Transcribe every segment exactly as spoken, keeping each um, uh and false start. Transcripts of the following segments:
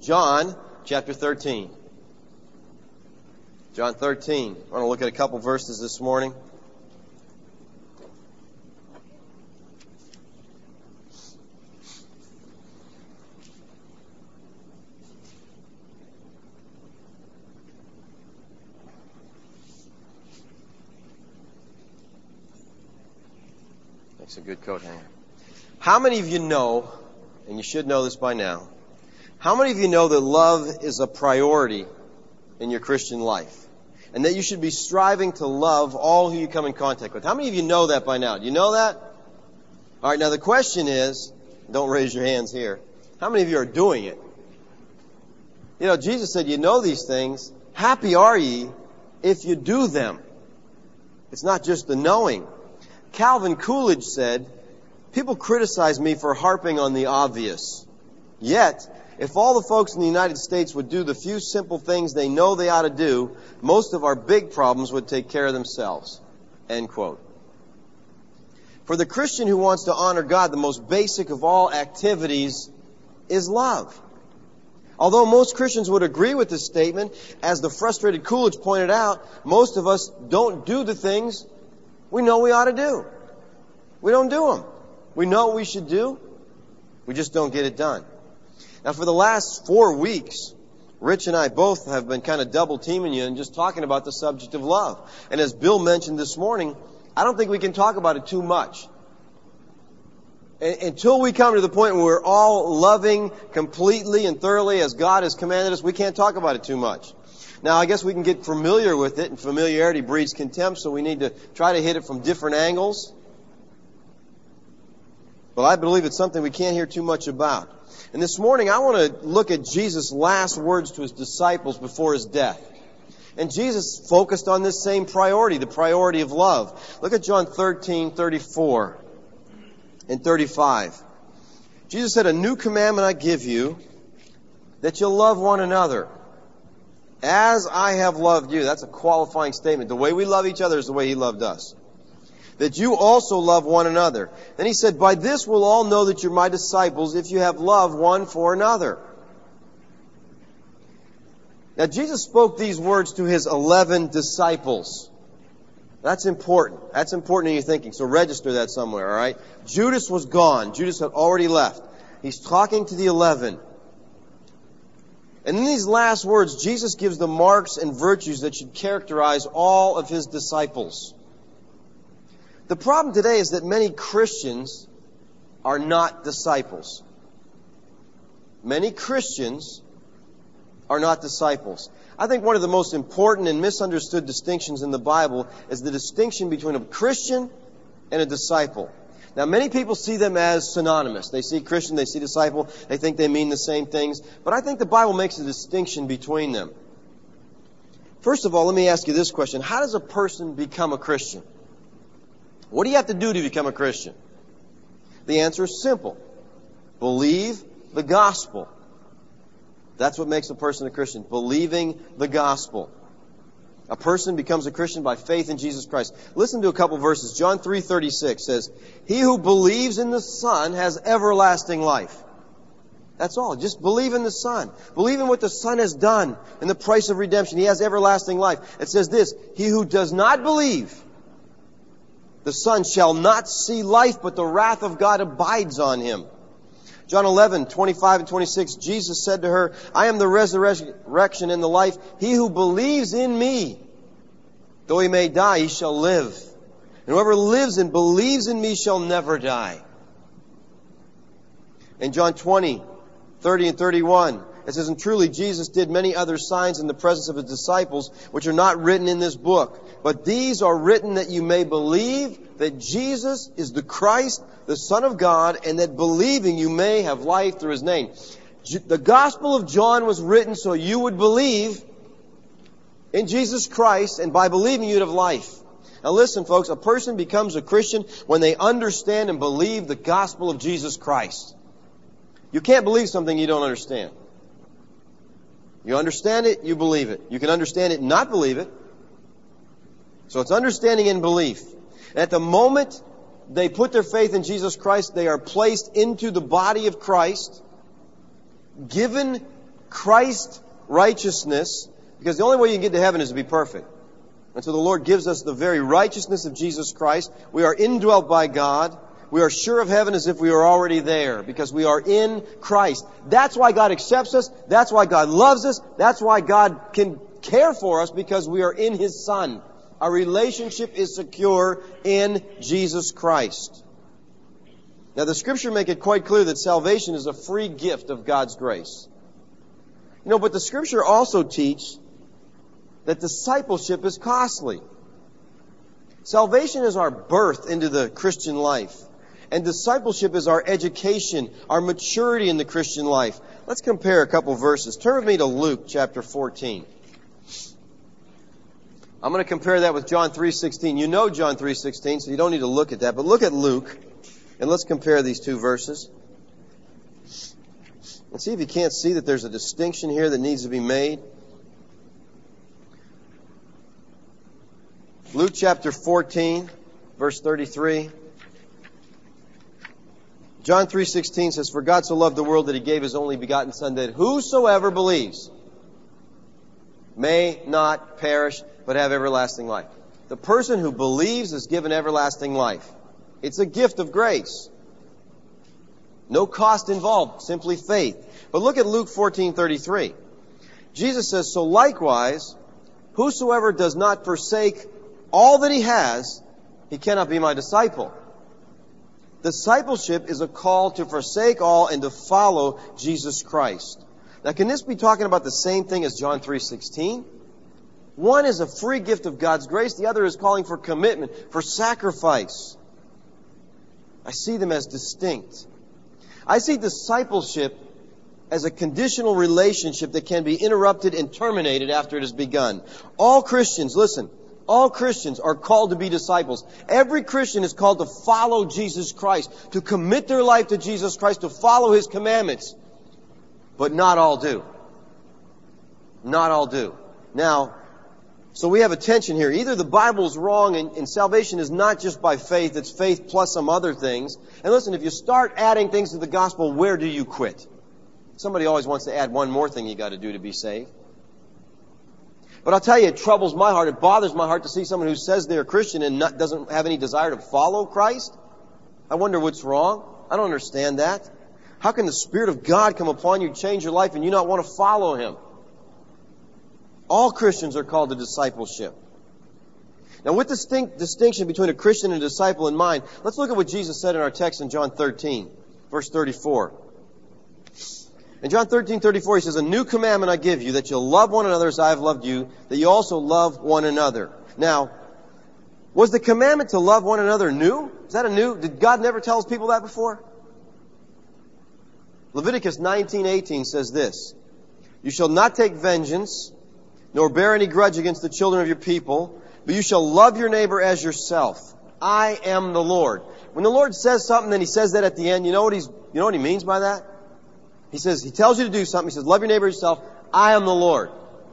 John chapter thirteen. John thirteen. I want to look at a couple verses this morning. Makes a good coat hanger. How many of you know, and you should know this by now, how many of you know that love is a priority in your Christian life? And that you should be striving to love all who you come in contact with. How many of you know that by now? Do you know that? All right, now the question is, don't raise your hands here, how many of you are doing it? You know, Jesus said, you know these things. Happy are ye if you do them. It's not just the knowing. Calvin Coolidge said, people criticize me for harping on the obvious. Yet, if all the folks in the United States would do the few simple things they know they ought to do, most of our big problems would take care of themselves. End quote. For the Christian who wants to honor God, the most basic of all activities is love. Although most Christians would agree with this statement, as the frustrated Coolidge pointed out, most of us don't do the things we know we ought to do. We don't do them. We know what we should do. We just don't get it done. Now, for the last four weeks, Rich and I both have been kind of double teaming you and just talking about the subject of love. And as Bill mentioned this morning, I don't think we can talk about it too much. Until we come to the point where we're all loving completely and thoroughly as God has commanded us, we can't talk about it too much. Now, I guess we can get familiar with it, and familiarity breeds contempt, so we need to try to hit it from different angles. But I believe it's something we can't hear too much about. And this morning, I want to look at Jesus' last words to His disciples before His death. And Jesus focused on this same priority, the priority of love. Look at John thirteen, thirty-four and thirty-five. Jesus said, a new commandment I give you, that you'll love one another. As I have loved you. That's a qualifying statement. The way we love each other is the way He loved us. That you also love one another. Then He said, by this will all know that you're my disciples if you have love one for another. Now Jesus spoke these words to His eleven disciples. That's important. That's important in your thinking. So register that somewhere, all right? Judas was gone. Judas had already left. He's talking to the eleven. And in these last words, Jesus gives the marks and virtues that should characterize all of His disciples. The problem today is that many Christians are not disciples. Many Christians are not disciples. I think one of the most important and misunderstood distinctions in the Bible is the distinction between a Christian and a disciple. Now, many people see them as synonymous. They see Christian, they see disciple, they think they mean the same things. But I think the Bible makes a distinction between them. First of all, let me ask you this question. How does a person become a Christian? What do you have to do to become a Christian? The answer is simple. Believe the gospel. That's what makes a person a Christian. Believing the gospel. A person becomes a Christian by faith in Jesus Christ. Listen to a couple verses. John three thirty-six says, he who believes in the Son has everlasting life. That's all. Just believe in the Son. Believe in what the Son has done and the price of redemption. He has everlasting life. It says this, he who does not believe the Son shall not see life, but the wrath of God abides on him. John eleven, twenty-five and twenty-six, Jesus said to her, I am the resurrection and the life. He who believes in me, though he may die, he shall live. And whoever lives and believes in me shall never die. In John twenty, thirty and thirty-one, it says, and truly Jesus did many other signs in the presence of His disciples, which are not written in this book. But these are written that you may believe that Jesus is the Christ, the Son of God, and that believing you may have life through His name. The Gospel of John was written so you would believe in Jesus Christ, and by believing you'd have life. Now listen, folks, a person becomes a Christian when they understand and believe the gospel of Jesus Christ. You can't believe something you don't understand. You understand it, you believe it. You can understand it and not believe it. So it's understanding and belief. And at the moment they put their faith in Jesus Christ, they are placed into the body of Christ, given Christ's righteousness, because the only way you can get to heaven is to be perfect. And so the Lord gives us the very righteousness of Jesus Christ. We are indwelt by God. We are sure of heaven as if we were already there, because we are in Christ. That's why God accepts us. That's why God loves us. That's why God can care for us, because we are in His Son. Our relationship is secure in Jesus Christ. Now the Scripture make it quite clear that salvation is a free gift of God's grace. You know, but the Scripture also teach that discipleship is costly. Salvation is our birth into the Christian life. And discipleship is our education, our maturity in the Christian life. Let's compare a couple verses. Turn with me to Luke chapter fourteen. I'm going to compare that with John three sixteen. You know John three sixteen, so you don't need to look at that. But look at Luke, and let's compare these two verses. And see if you can't see that there's a distinction here that needs to be made. Luke chapter fourteen, verse thirty-three. John three sixteen says, "For God so loved the world that He gave His only begotten Son, that whosoever believes may not perish, but have everlasting life." The person who believes is given everlasting life. It's a gift of grace. No cost involved, simply faith. But look at Luke fourteen thirty-three. Jesus says, "So likewise, whosoever does not forsake all that he has, he cannot be my disciple." Discipleship is a call to forsake all and to follow Jesus Christ. Now, can this be talking about the same thing as John three sixteen? One is a free gift of God's grace. The other is calling for commitment, for sacrifice. I see them as distinct. I see discipleship as a conditional relationship that can be interrupted and terminated after it has begun. All Christians, listen, all Christians are called to be disciples. Every Christian is called to follow Jesus Christ, to commit their life to Jesus Christ, to follow His commandments. But not all do. Not all do. Now, so we have a tension here. Either the Bible is wrong and, and salvation is not just by faith, it's faith plus some other things. And listen, if you start adding things to the gospel, where do you quit? Somebody always wants to add one more thing you got to do to be saved. But I'll tell you, it troubles my heart, it bothers my heart to see someone who says they're a Christian and not, doesn't have any desire to follow Christ. I wonder what's wrong. I don't understand that. How can the Spirit of God come upon you, change your life, and you not want to follow Him? All Christians are called to discipleship. Now, with the distinct distinction between a Christian and a disciple in mind, let's look at what Jesus said in our text in John thirteen, verse thirty-four. In John thirteen thirty-four, He says, "A new commandment I give you, that you'll love one another as I have loved you, that you also love one another." Now, was the commandment to love one another new? Is that a new? Did God never tell His people that before? Leviticus nineteen eighteen says this, "You shall not take vengeance, nor bear any grudge against the children of your people, but you shall love your neighbor as yourself. I am the Lord." When the Lord says something, then He says that at the end, you know what He's, you know what He means by that? He says, He tells you to do something. He says, love your neighbor as yourself. I am the Lord.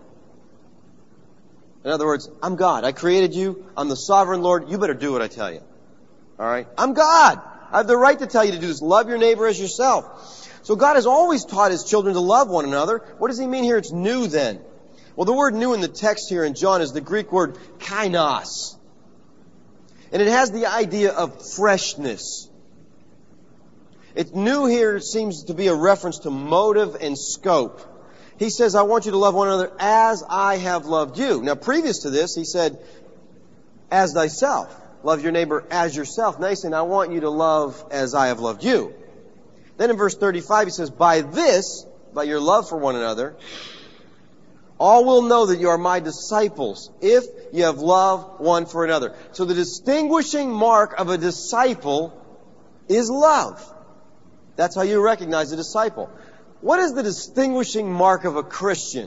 In other words, I'm God. I created you. I'm the sovereign Lord. You better do what I tell you. All right? I'm God. I have the right to tell you to do this. Love your neighbor as yourself. So God has always taught His children to love one another. What does He mean here? It's new then. Well, the word new in the text here in John is the Greek word kainos. And it has the idea of freshness. It's new here seems to be a reference to motive and scope. He says, I want you to love one another as I have loved you. Now, previous to this, He said, as thyself. Love your neighbor as yourself. Now He's saying, I want you to love as I have loved you. Then in verse thirty-five, He says, by this, by your love for one another, all will know that you are my disciples, if you have love one for another. So the distinguishing mark of a disciple is love. That's how you recognize a disciple. What is the distinguishing mark of a Christian?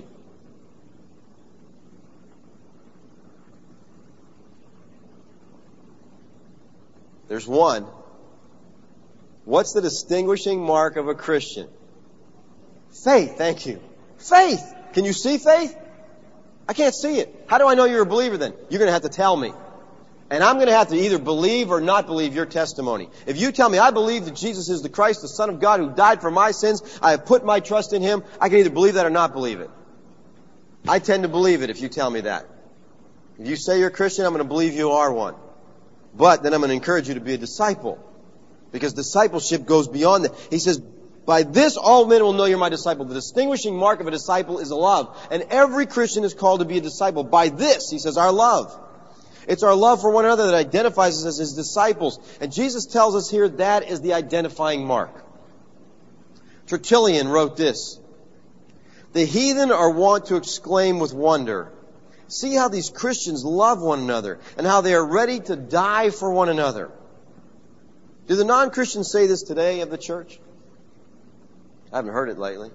There's one. What's the distinguishing mark of a Christian? Faith. Thank you. Faith. Can you see faith? I can't see it. How do I know you're a believer then? You're going to have to tell me. And I'm going to have to either believe or not believe your testimony. If you tell me, I believe that Jesus is the Christ, the Son of God, who died for my sins, I have put my trust in Him, I can either believe that or not believe it. I tend to believe it if you tell me that. If you say you're a Christian, I'm going to believe you are one. But then I'm going to encourage you to be a disciple. Because discipleship goes beyond that. He says, by this all men will know you're my disciple. The distinguishing mark of a disciple is a love. And every Christian is called to be a disciple. By this, he says, our love. It's our love for one another that identifies us as His disciples. And Jesus tells us here that is the identifying mark. Tertullian wrote this. The heathen are wont to exclaim with wonder, see how these Christians love one another and how they are ready to die for one another. Do the non-Christians say this today of the church? I haven't heard it lately.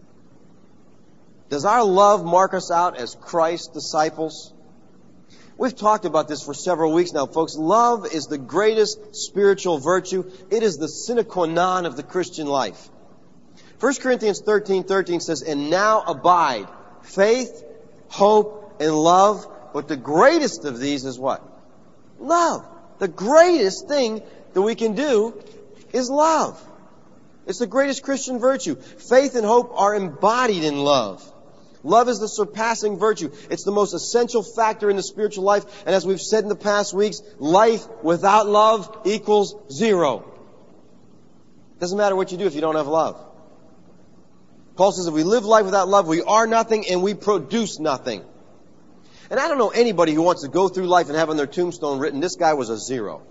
Does our love mark us out as Christ's disciples? We've talked about this for several weeks now, folks. Love is the greatest spiritual virtue. It is the sine qua non of the Christian life. First Corinthians thirteen thirteen says, and now abide faith, hope, and love. But the greatest of these is what? Love. The greatest thing that we can do is love. It's the greatest Christian virtue. Faith and hope are embodied in love. Love is the surpassing virtue. It's the most essential factor in the spiritual life. And as we've said in the past weeks, life without love equals zero. Doesn't matter what you do if you don't have love. Paul says if we live life without love, we are nothing and we produce nothing. And I don't know anybody who wants to go through life and have on their tombstone written, this guy was a zero.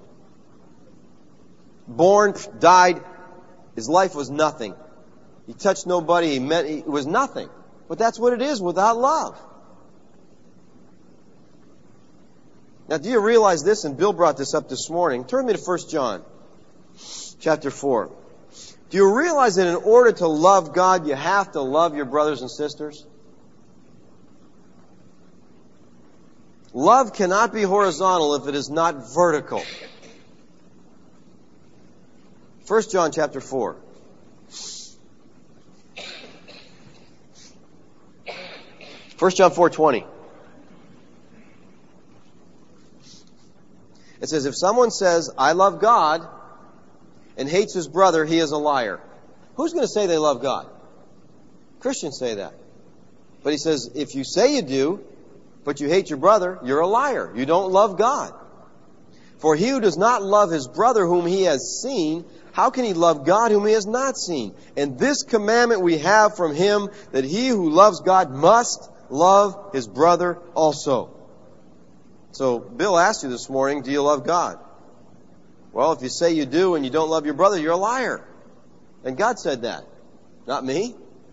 Born, died, his life was nothing. He touched nobody, he met, he was nothing. But that's what it is without love. Now, do you realize this? And Bill brought this up this morning. Turn me to First John, chapter four. Do you realize that in order to love God, you have to love your brothers and sisters? Love cannot be horizontal if it is not vertical. First John, chapter four. First John four twenty. It says, if someone says, I love God, and hates his brother, he is a liar. Who's going to say they love God? Christians say that. But he says, if you say you do, but you hate your brother, you're a liar. You don't love God. For he who does not love his brother whom he has seen, how can he love God whom he has not seen? And this commandment we have from him, that he who loves God must love his brother also. So Bill asked you this morning, do you love God? Well, if you say you do and you don't love your brother, you're a liar. And God said that, not me.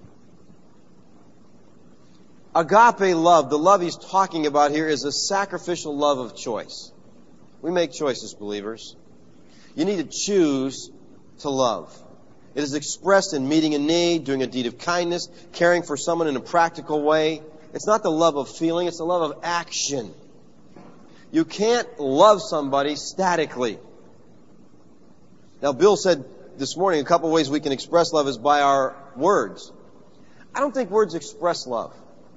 Agape love, the love he's talking about here, is a sacrificial love of choice. We make choices, believers. You need to choose to love. It is expressed in meeting a need, doing a deed of kindness, caring for someone in a practical way. It's not the love of feeling, it's the love of action. You can't love somebody statically. Now, Bill said this morning a couple ways we can express love is by our words. I don't think words express love.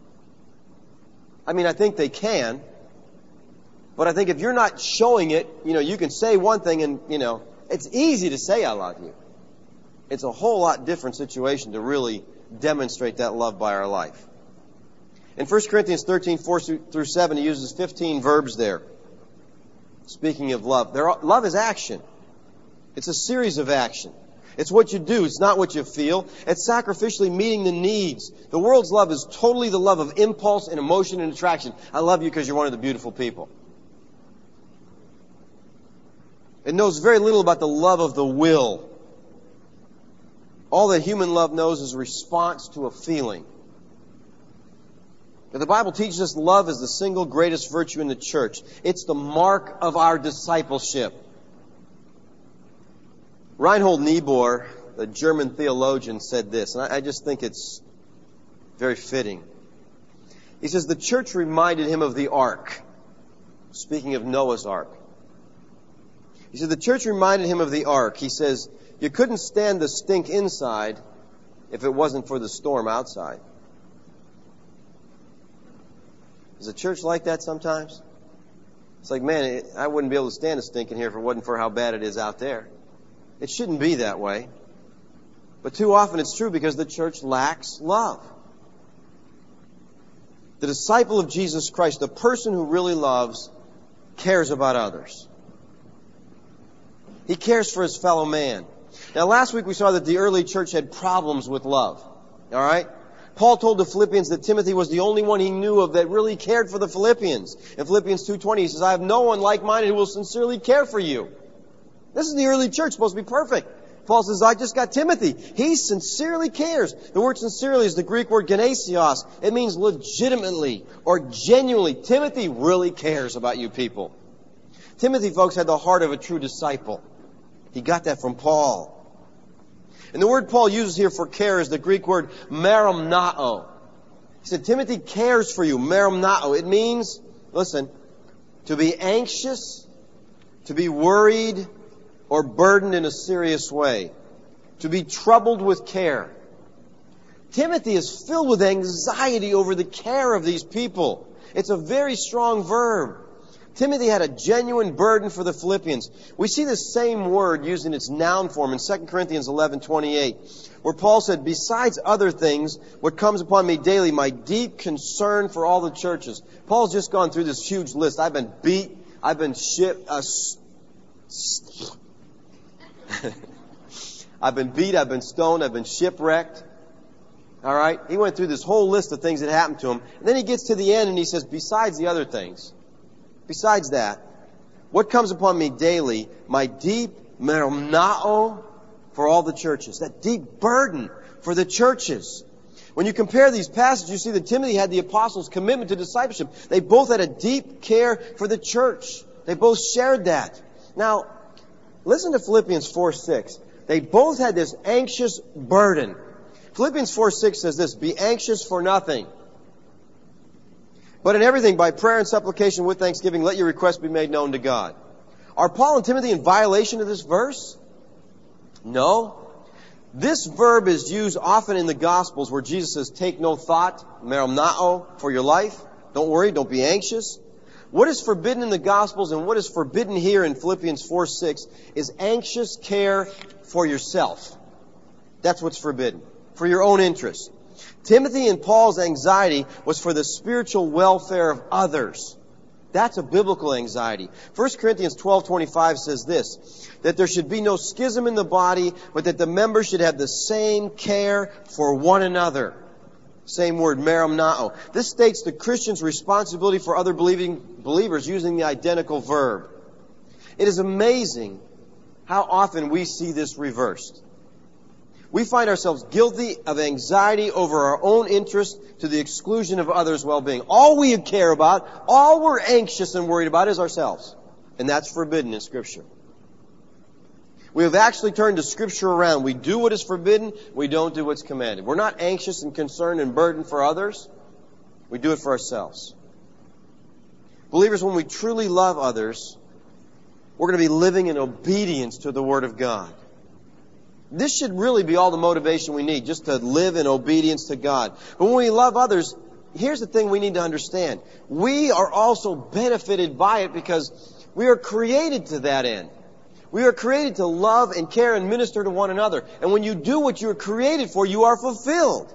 I mean, I think they can. But I think if you're not showing it, you know, you can say one thing and, you know, it's easy to say I love you. It's a whole lot different situation to really demonstrate that love by our life. In First Corinthians thirteen, four through seven, he uses fifteen verbs there. Speaking of love. There are, love is action. It's a series of action. It's what you do. It's not what you feel. It's sacrificially meeting the needs. The world's love is totally the love of impulse and emotion and attraction. I love you because you're one of the beautiful people. It knows very little about the love of the will. All that human love knows is a response to a feeling. But the Bible teaches us love is the single greatest virtue in the church. It's the mark of our discipleship. Reinhold Niebuhr, the German theologian, said this, and I just think it's very fitting. He says, the church reminded him of the ark. Speaking of Noah's ark. He said, the church reminded him of the ark. He says, you couldn't stand the stink inside if it wasn't for the storm outside. Is the church like that sometimes? It's like, man, it, I wouldn't be able to stand a stink in here if it wasn't for how bad it is out there. It shouldn't be that way. But too often it's true because the church lacks love. The disciple of Jesus Christ, the person who really loves, cares about others. He cares for his fellow man. Now, last week we saw that the early church had problems with love. All right? Paul told the Philippians that Timothy was the only one he knew of that really cared for the Philippians. In Philippians two twenty, he says, I have no one like-minded who will sincerely care for you. This is the early church, supposed to be perfect. Paul says, I just got Timothy. He sincerely cares. The word sincerely is the Greek word genesios. It means legitimately or genuinely. Timothy really cares about you people. Timothy, folks, had the heart of a true disciple. He got that from Paul. And the word Paul uses here for care is the Greek word merimnao. He said, Timothy cares for you, merimnao. It means, listen, to be anxious, to be worried, or burdened in a serious way. To be troubled with care. Timothy is filled with anxiety over the care of these people. It's a very strong verb. Timothy had a genuine burden for the Philippians. We see the same word used in its noun form in Second Corinthians eleven twenty-eight, where Paul said, besides other things, what comes upon me daily, my deep concern for all the churches. Paul's just gone through this huge list. I've been beat. I've been shipped. Uh, I've been beat. I've been stoned. I've been shipwrecked. All right? He went through this whole list of things that happened to him. And then he gets to the end and he says, besides the other things, besides that, what comes upon me daily, my deep merimnao for all the churches. That deep burden for the churches. When you compare these passages, you see that Timothy had the apostles' commitment to discipleship. They both had a deep care for the church. They both shared that. Now, listen to Philippians four six. They both had this anxious burden. Philippians four six says this, be anxious for nothing. But in everything, by prayer and supplication with thanksgiving, let your requests be made known to God. Are Paul and Timothy in violation of this verse? No. This verb is used often in the Gospels where Jesus says, take no thought, merimnao, for your life. Don't worry, don't be anxious. What is forbidden in the Gospels and what is forbidden here in Philippians four six is anxious care for yourself. That's what's forbidden. For your own interest. Timothy and Paul's anxiety was for the spiritual welfare of others. That's a biblical anxiety. First Corinthians twelve twenty-five says this, that there should be no schism in the body, but that the members should have the same care for one another. Same word, merimnao. This states the Christian's responsibility for other believing believers using the identical verb. It is amazing how often we see this reversed. We find ourselves guilty of anxiety over our own interests to the exclusion of others' well-being. All we care about, all we're anxious and worried about is ourselves. And that's forbidden in Scripture. We have actually turned the Scripture around. We do what is forbidden, we don't do what's commanded. We're not anxious and concerned and burdened for others. We do it for ourselves. Believers, when we truly love others, we're going to be living in obedience to the Word of God. This should really be all the motivation we need, just to live in obedience to God. But when we love others, here's the thing we need to understand. We are also benefited by it because we are created to that end. We are created to love and care and minister to one another. And when you do what you are created for, you are fulfilled.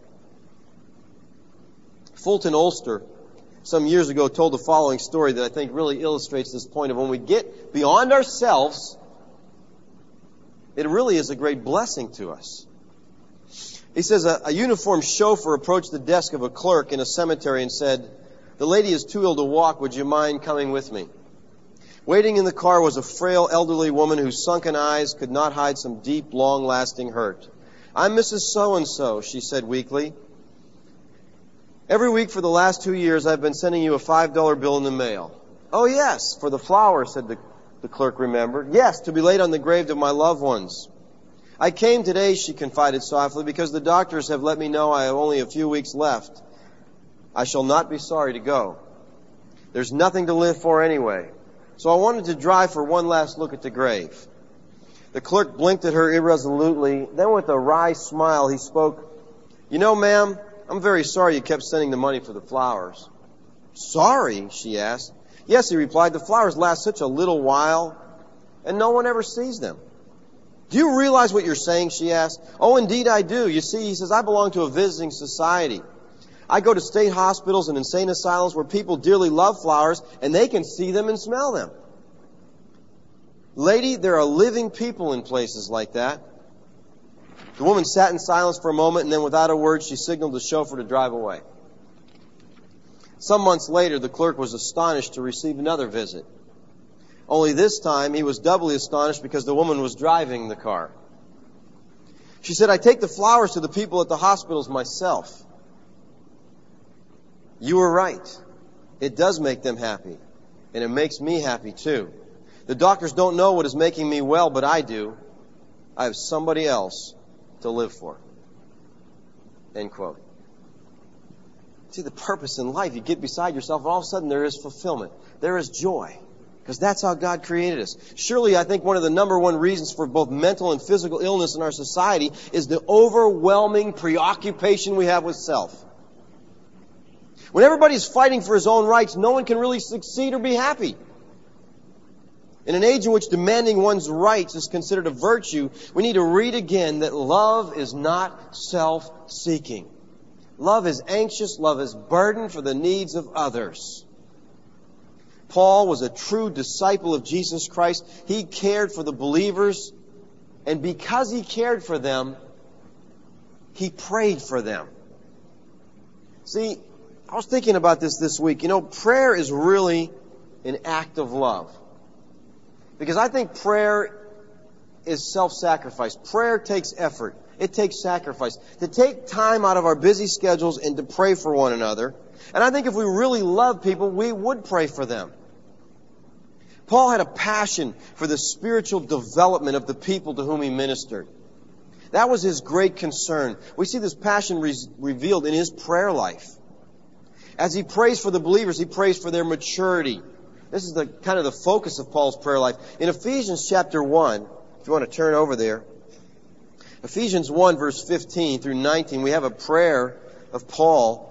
Fulton Olster, some years ago, told the following story that I think really illustrates this point of when we get beyond ourselves, it really is a great blessing to us. He says, a, a uniformed chauffeur approached the desk of a clerk in a cemetery and said, the lady is too ill to walk. Would you mind coming with me? Waiting in the car was a frail elderly woman whose sunken eyes could not hide some deep, long-lasting hurt. I'm Missus So-and-so, she said weakly. Every week for the last two years, I've been sending you a five dollar bill in the mail. Oh, yes, for the flowers, said the The clerk remembered. Yes, to be laid on the grave of my loved ones. I came today, she confided softly, because the doctors have let me know I have only a few weeks left. I shall not be sorry to go. There's nothing to live for anyway. So I wanted to drive for one last look at the grave. The clerk blinked at her irresolutely. Then with a wry smile, he spoke, You know, ma'am, I'm very sorry you kept sending the money for the flowers. Sorry, she asked. Yes, he replied, the flowers last such a little while, and no one ever sees them. Do you realize what you're saying, she asked. Oh, indeed I do. You see, he says, I belong to a visiting society. I go to state hospitals and insane asylums where people dearly love flowers, and they can see them and smell them. Lady, there are living people in places like that. The woman sat in silence for a moment, and then without a word, she signaled the chauffeur to drive away. Some months later, the clerk was astonished to receive another visit. Only this time, he was doubly astonished because the woman was driving the car. She said, I take the flowers to the people at the hospitals myself. You were right. It does make them happy. And it makes me happy too. The doctors don't know what is making me well, but I do. I have somebody else to live for. End quote. See, the purpose in life, you get beside yourself and all of a sudden there is fulfillment. There is joy. Because that's how God created us. Surely, I think one of the number one reasons for both mental and physical illness in our society is the overwhelming preoccupation we have with self. When everybody's fighting for his own rights, no one can really succeed or be happy. In an age in which demanding one's rights is considered a virtue, we need to read again that love is not self-seeking. Love is anxious, love is burdened for the needs of others. Paul was a true disciple of Jesus Christ. He cared for the believers, and because he cared for them, he prayed for them. See, I was thinking about this this week. You know, prayer is really an act of love. Because I think prayer is self-sacrifice. Prayer takes effort. It takes sacrifice. To take time out of our busy schedules and to pray for one another. And I think if we really love people, we would pray for them. Paul had a passion for the spiritual development of the people to whom he ministered. That was his great concern. We see this passion re- revealed in his prayer life. As he prays for the believers, he prays for their maturity. This is the kind of the focus of Paul's prayer life. In Ephesians chapter one, if you want to turn over there, Ephesians one verse fifteen through nineteen, we have a prayer of Paul.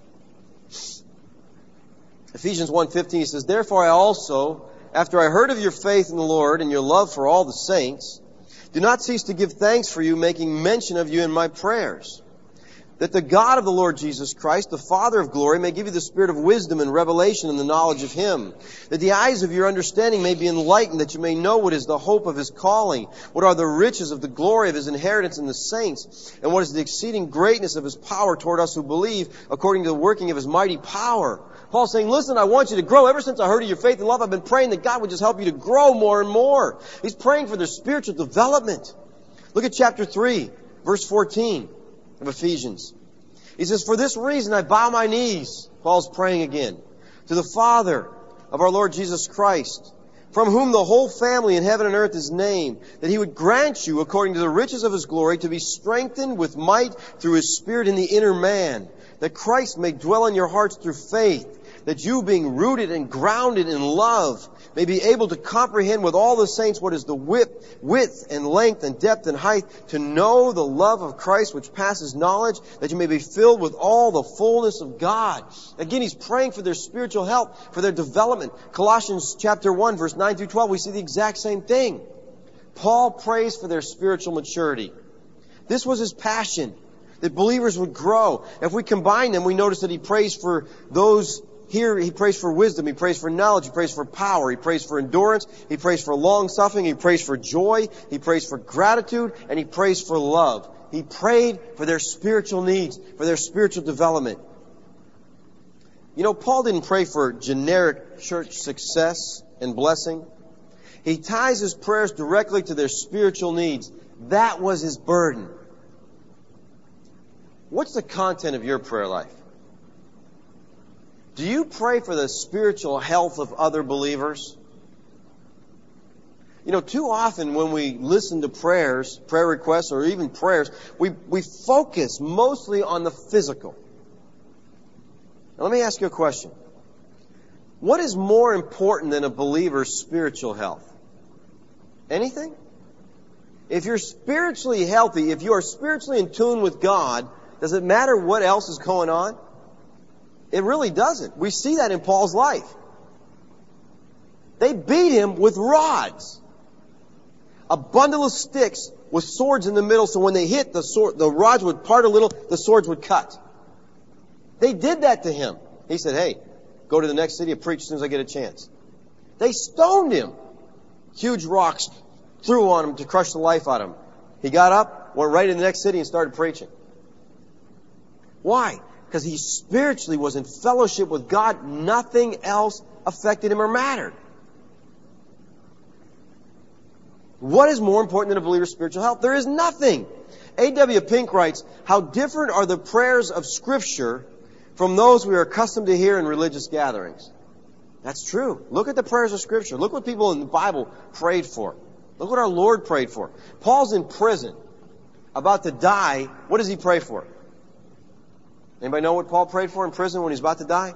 Ephesians one fifteen, he says, Therefore I also, after I heard of your faith in the Lord and your love for all the saints, do not cease to give thanks for you, making mention of you in my prayers, that the God of the Lord Jesus Christ, the Father of glory, may give you the spirit of wisdom and revelation in the knowledge of Him, that the eyes of your understanding may be enlightened, that you may know what is the hope of His calling, what are the riches of the glory of His inheritance in the saints, and what is the exceeding greatness of His power toward us who believe, according to the working of His mighty power. Paul's saying, listen, I want you to grow. Ever since I heard of your faith and love, I've been praying that God would just help you to grow more and more. He's praying for their spiritual development. Look at chapter three, verse fourteen of Ephesians. He says, For this reason I bow my knees, Paul's praying again, to the Father of our Lord Jesus Christ, from whom the whole family in heaven and earth is named, that He would grant you, according to the riches of His glory, to be strengthened with might through His Spirit in the inner man, that Christ may dwell in your hearts through faith, that you, being rooted and grounded in love, may be able to comprehend with all the saints what is the width, width and length and depth and height, to know the love of Christ which passes knowledge, that you may be filled with all the fullness of God. Again, he's praying for their spiritual health, for their development. Colossians chapter one, verse nine through twelve, we see the exact same thing. Paul prays for their spiritual maturity. This was his passion, that believers would grow. If we combine them, we notice that he prays for those. Here he prays for wisdom, he prays for knowledge, he prays for power, he prays for endurance, he prays for long-suffering, he prays for joy, he prays for gratitude, and he prays for love. He prayed for their spiritual needs, for their spiritual development. You know, Paul didn't pray for generic church success and blessing. He ties his prayers directly to their spiritual needs. That was his burden. What's the content of your prayer life? Do you pray for the spiritual health of other believers? You know, too often when we listen to prayers, prayer requests, or even prayers, we, we focus mostly on the physical. Now, let me ask you a question. What is more important than a believer's spiritual health? Anything? If you're spiritually healthy, if you are spiritually in tune with God, does it matter what else is going on? It really doesn't. We see that in Paul's life. They beat him with rods. A bundle of sticks with swords in the middle, so when they hit, the sword, the rods would part a little, the swords would cut. They did that to him. He said, hey, go to the next city and preach as soon as I get a chance. They stoned him. Huge rocks threw on him to crush the life out of him. He got up, went right in the next city and started preaching. Why? Because he spiritually was in fellowship with God. Nothing else affected him or mattered. What is more important than a believer's spiritual health? There is nothing. A W Pink writes, how different are the prayers of Scripture from those we are accustomed to hear in religious gatherings. That's true. Look at the prayers of Scripture. Look what people in the Bible prayed for. Look what our Lord prayed for. Paul's in prison, about to die. What does he pray for? Anybody know what Paul prayed for in prison when he's about to die?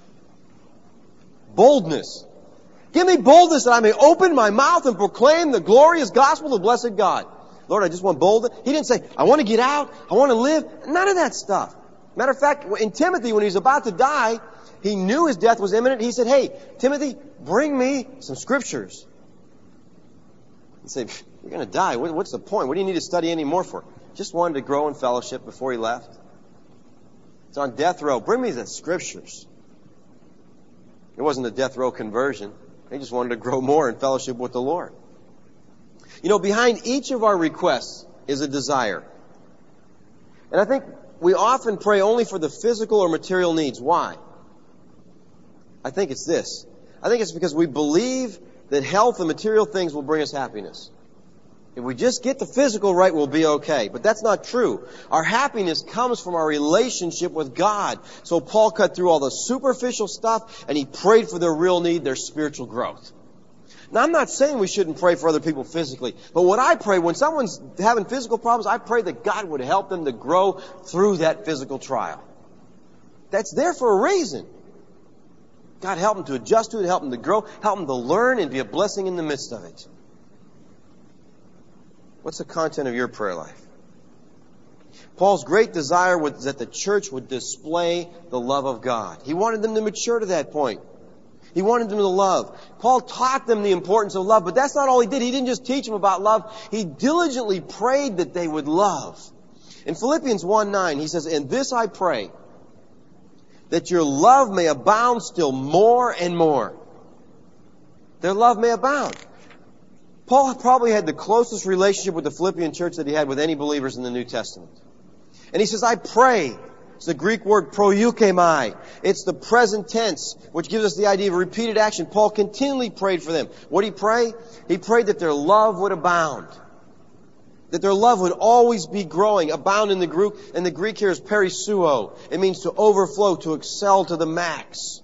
Boldness. Give me boldness that I may open my mouth and proclaim the glorious gospel of blessed God. Lord, I just want boldness. He didn't say, I want to get out. I want to live. None of that stuff. Matter of fact, in Timothy, when he was about to die, he knew his death was imminent. He said, hey, Timothy, bring me some scriptures. He said, you're going to die. What's the point? What do you need to study any more for? Just wanted to grow in fellowship before he left. It's on death row. Bring me the scriptures. It wasn't a death row conversion. They just wanted to grow more in fellowship with the Lord. You know, behind each of our requests is a desire. And I think we often pray only for the physical or material needs. Why? I think it's this. I think it's because we believe that health and material things will bring us happiness. If we just get the physical right, we'll be okay. But that's not true. Our happiness comes from our relationship with God. So Paul cut through all the superficial stuff and he prayed for their real need, their spiritual growth. Now, I'm not saying we shouldn't pray for other people physically. But what I pray, when someone's having physical problems, I pray that God would help them to grow through that physical trial. That's there for a reason. God help them to adjust to it, help them to grow, help them to learn and be a blessing in the midst of it. What's the content of your prayer life? Paul's great desire was that the church would display the love of God. He wanted them to mature to that point. He wanted them to love. Paul taught them the importance of love, but that's not all he did. He didn't just teach them about love. He diligently prayed that they would love. In Philippians one nine, he says, "And this I pray, that your love may abound still more and more." Their love may abound. Paul probably had the closest relationship with the Philippian church that he had with any believers in the New Testament. And he says, I pray. It's the Greek word proeukemai. It's the present tense, which gives us the idea of repeated action. Paul continually prayed for them. What did he pray? He prayed that their love would abound. That their love would always be growing. Abound in the Greek, and the Greek here is perisuo. It means to overflow, to excel to the max.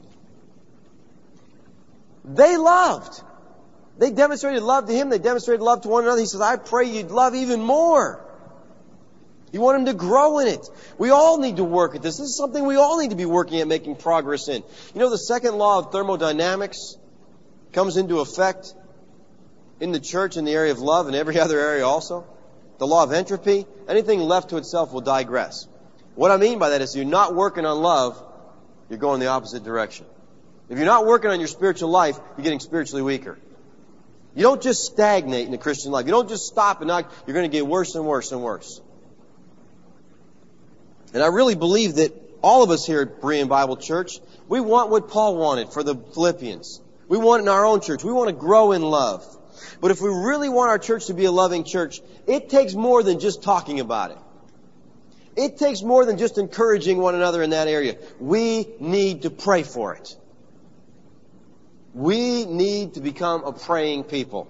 They loved. They demonstrated love to him. They demonstrated love to one another. He says, I pray you'd love even more. You want him to grow in it. We all need to work at this. This is something we all need to be working at, making progress in. You know, the second law of thermodynamics comes into effect in the church in the area of love and every other area also. The law of entropy. Anything left to itself will digress. What I mean by that is you're not working on love, you're going the opposite direction. If you're not working on your spiritual life, you're getting spiritually weaker. You don't just stagnate in the Christian life. You don't just stop and not. You're going to get worse and worse and worse. And I really believe that all of us here at Berean Bible Church, we want what Paul wanted for the Philippians. We want it in our own church. We want to grow in love. But if we really want our church to be a loving church, it takes more than just talking about it. It takes more than just encouraging one another in that area. We need to pray for it. We need to become a praying people.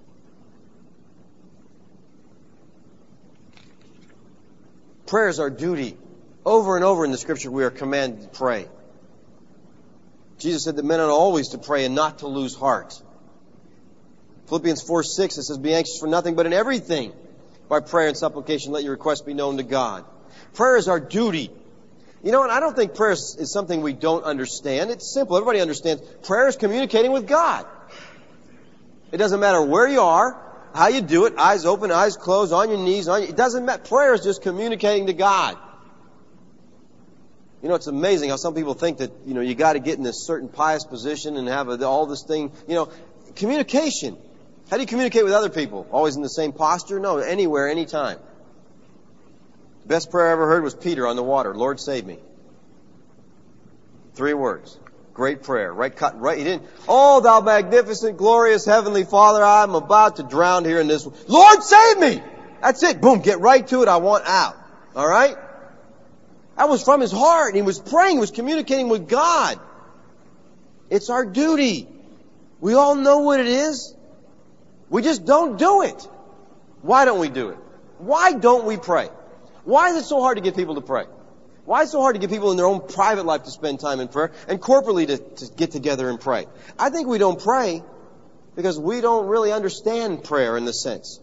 Prayer is our duty. Over and over in the Scripture we are commanded to pray. Jesus said that men ought always to pray and not to lose heart. Philippians four six, it says, be anxious for nothing, but in everything, by prayer and supplication, let your requests be known to God. Prayer is our duty. You know what? I don't think prayer is, is something we don't understand. It's simple. Everybody understands. Prayer is communicating with God. It doesn't matter where you are, how you do it, eyes open, eyes closed, on your knees. On your, it doesn't matter. Prayer is just communicating to God. You know, it's amazing how some people think that, you know, you got to get in this certain pious position and have a, all this thing. You know, communication. How do you communicate with other people? Always in the same posture? No, anywhere, anytime. The best prayer I ever heard was Peter on the water. Lord, save me. Three words. Great prayer. Right cut, right. He didn't, oh, thou magnificent, glorious, heavenly Father, I'm about to drown here in this. Lord, save me! That's it. Boom. Get right to it. I want out. All right? That was from his heart. And he was praying. He was communicating with God. It's our duty. We all know what it is. We just don't do it. Why don't we do it? Why don't we pray? Why is it so hard to get people to pray? Why is it so hard to get people in their own private life to spend time in prayer and corporately to, to get together and pray? I think we don't pray because we don't really understand prayer in the sense.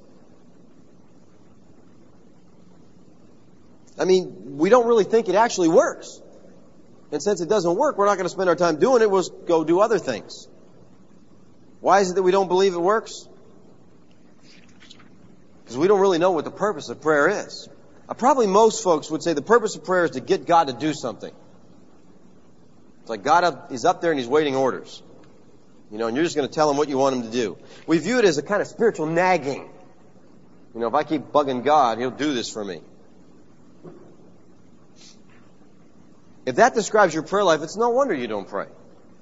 I mean, we don't really think it actually works. And since it doesn't work, we're not going to spend our time doing it. We'll go do other things. Why is it that we don't believe it works? Because we don't really know what the purpose of prayer is. Uh, probably most folks would say the purpose of prayer is to get God to do something. It's like God up, He's up there and He's waiting orders. You know, and you're just going to tell Him what you want Him to do. We view it as a kind of spiritual nagging. You know, if I keep bugging God, He'll do this for me. If that describes your prayer life, it's no wonder you don't pray.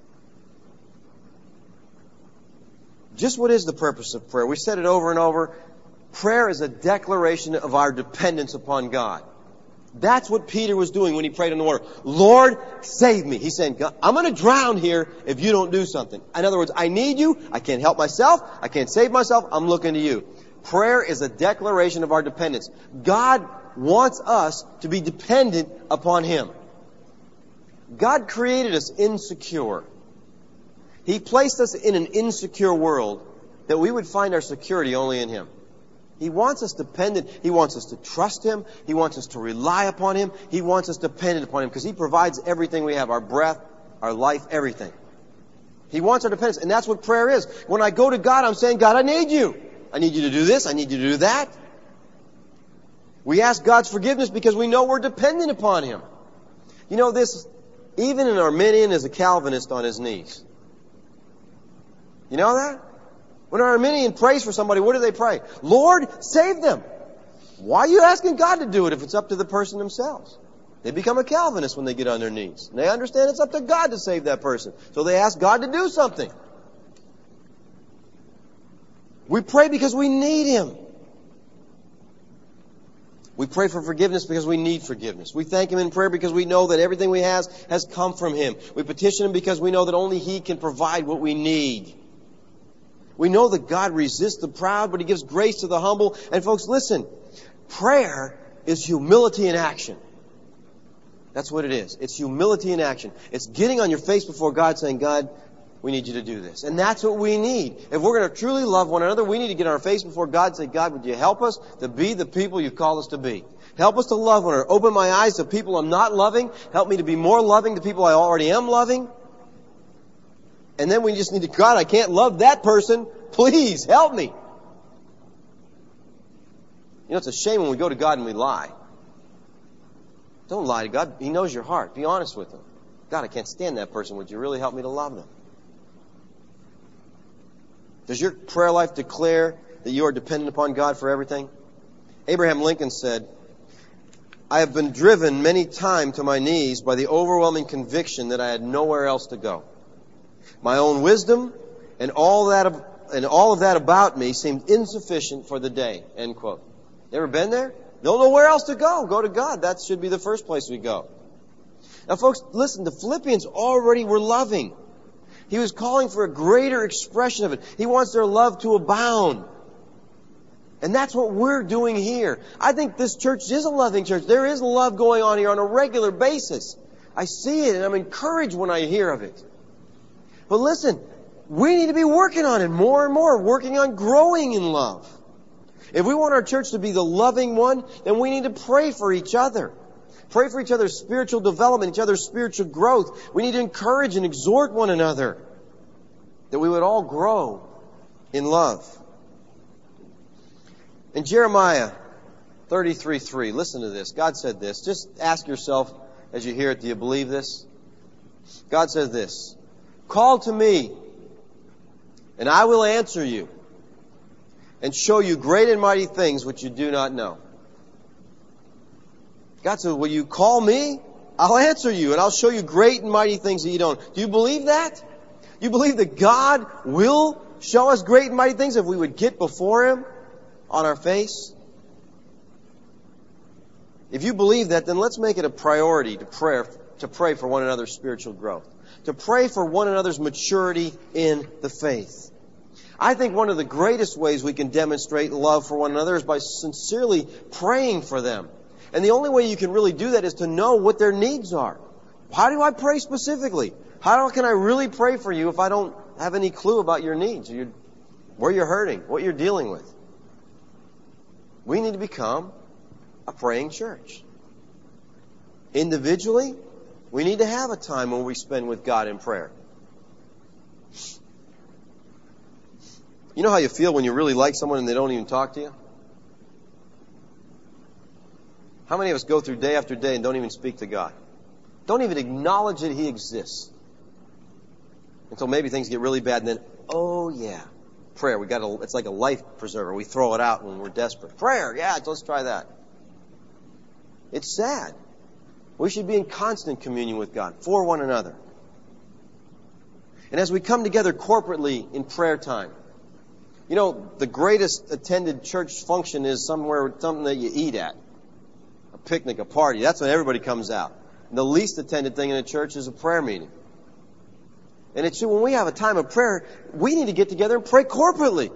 Just what is the purpose of prayer? We said it over and over. Prayer is a declaration of our dependence upon God. That's what Peter was doing when he prayed in the water. Lord, save me. He's saying, I'm going to drown here if you don't do something. In other words, I need you. I can't help myself. I can't save myself. I'm looking to you. Prayer is a declaration of our dependence. God wants us to be dependent upon Him. God created us insecure. He placed us in an insecure world that we would find our security only in Him. He wants us dependent. He wants us to trust Him. He wants us to rely upon Him. He wants us dependent upon Him because He provides everything we have, our breath, our life, everything. He wants our dependence, and that's what prayer is. When I go to God, I'm saying, God, I need you. I need you to do this. I need you to do that. We ask God's forgiveness because we know we're dependent upon Him. You know, this, even an Arminian is a Calvinist on his knees. You know that? When an Arminian prays for somebody, what do they pray? Lord, save them. Why are you asking God to do it if it's up to the person themselves? They become a Calvinist when they get on their knees. And they understand it's up to God to save that person. So they ask God to do something. We pray because we need Him. We pray for forgiveness because we need forgiveness. We thank Him in prayer because we know that everything we have has come from Him. We petition Him because we know that only He can provide what we need. We know that God resists the proud, but He gives grace to the humble. And folks, listen, prayer is humility in action. That's what it is. It's humility in action. It's getting on your face before God saying, God, we need you to do this. And that's what we need. If we're going to truly love one another, we need to get on our face before God and say, God, would you help us to be the people you've called us to be? Help us to love one another. Open my eyes to people I'm not loving. Help me to be more loving to people I already am loving. And then we just need to, God, I can't love that person. Please help me. You know, it's a shame when we go to God and we lie. Don't lie to God. He knows your heart. Be honest with Him. God, I can't stand that person. Would you really help me to love them? Does your prayer life declare that you are dependent upon God for everything? Abraham Lincoln said, I have been driven many times to my knees by the overwhelming conviction that I had nowhere else to go. My own wisdom and all that and all of that about me seemed insufficient for the day. End quote. You ever been there? Don't know where else to go. Go to God. That should be the first place we go. Now, folks, listen, the Philippians already were loving. He was calling for a greater expression of it. He wants their love to abound. And that's what we're doing here. I think this church is a loving church. There is love going on here on a regular basis. I see it and I'm encouraged when I hear of it. But listen, we need to be working on it more and more, working on growing in love. If we want our church to be the loving one, then we need to pray for each other. Pray for each other's spiritual development, each other's spiritual growth. We need to encourage and exhort one another that we would all grow in love. In Jeremiah thirty-three three, listen to this. God said this. Just ask yourself as you hear it, do you believe this? God says this, call to me, And I will answer you and show you great and mighty things which you do not know. God said, will you call me? I'll answer you and I'll show you great and mighty things that you don't. Do you believe that? You believe that God will show us great and mighty things if we would get before Him on our face? If you believe that, then let's make it a priority to pray, to pray for one another's spiritual growth. To pray for one another's maturity in the faith. I think one of the greatest ways we can demonstrate love for one another is by sincerely praying for them. And the only way you can really do that is to know what their needs are. How do I pray specifically? How can I really pray for you if I don't have any clue about your needs, your, where you're hurting, what you're dealing with? We need to become a praying church. Individually, we need to have a time when we spend with God in prayer. You know how you feel when you really like someone and they don't even talk to you? How many of us go through day after day and don't even speak to God? Don't even acknowledge that He exists. Until maybe things get really bad and then, oh yeah, prayer. We got a, it's like a life preserver. We throw it out when we're desperate. Prayer, yeah, let's try that. It's sad. We should be in constant communion with God for one another. And as we come together corporately in prayer time, you know, the greatest attended church function is somewhere, something that you eat at. A picnic, a party. That's when everybody comes out. And the least attended thing in a church is a prayer meeting. And it's when we have a time of prayer, we need to get together and pray corporately.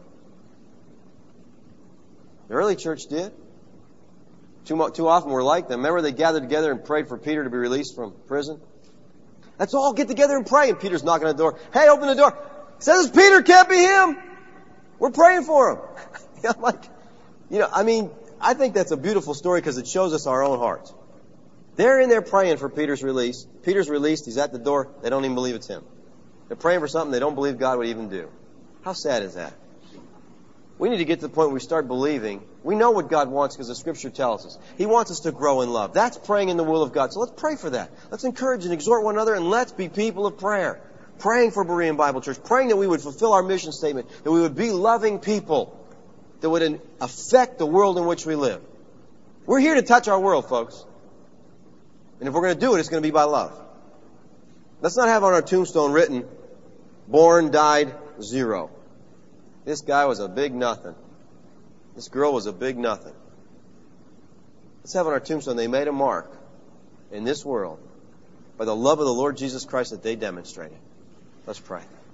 The early church did. Too, too often we're like them. Remember they gathered together and prayed for Peter to be released from prison? Let's all get together and pray. And Peter's knocking on the door. Hey, open the door. It says it's Peter, can't be him. We're praying for him. I'm like, you know, I mean, I think that's a beautiful story because it shows us our own hearts. They're in there praying for Peter's release. Peter's released. He's at the door. They don't even believe it's him. They're praying for something they don't believe God would even do. How sad is that? We need to get to the point where we start believing. We know what God wants because the Scripture tells us. He wants us to grow in love. That's praying in the will of God. So let's pray for that. Let's encourage and exhort one another, and let's be people of prayer. Praying for Berean Bible Church. Praying that we would fulfill our mission statement. That we would be loving people. That would affect the world in which we live. We're here to touch our world, folks. And if we're going to do it, it's going to be by love. Let's not have on our tombstone written, born, died, zero. This guy was a big nothing. This girl was a big nothing. Let's have on our tombstone, they made a mark in this world by the love of the Lord Jesus Christ that they demonstrated. Let's pray.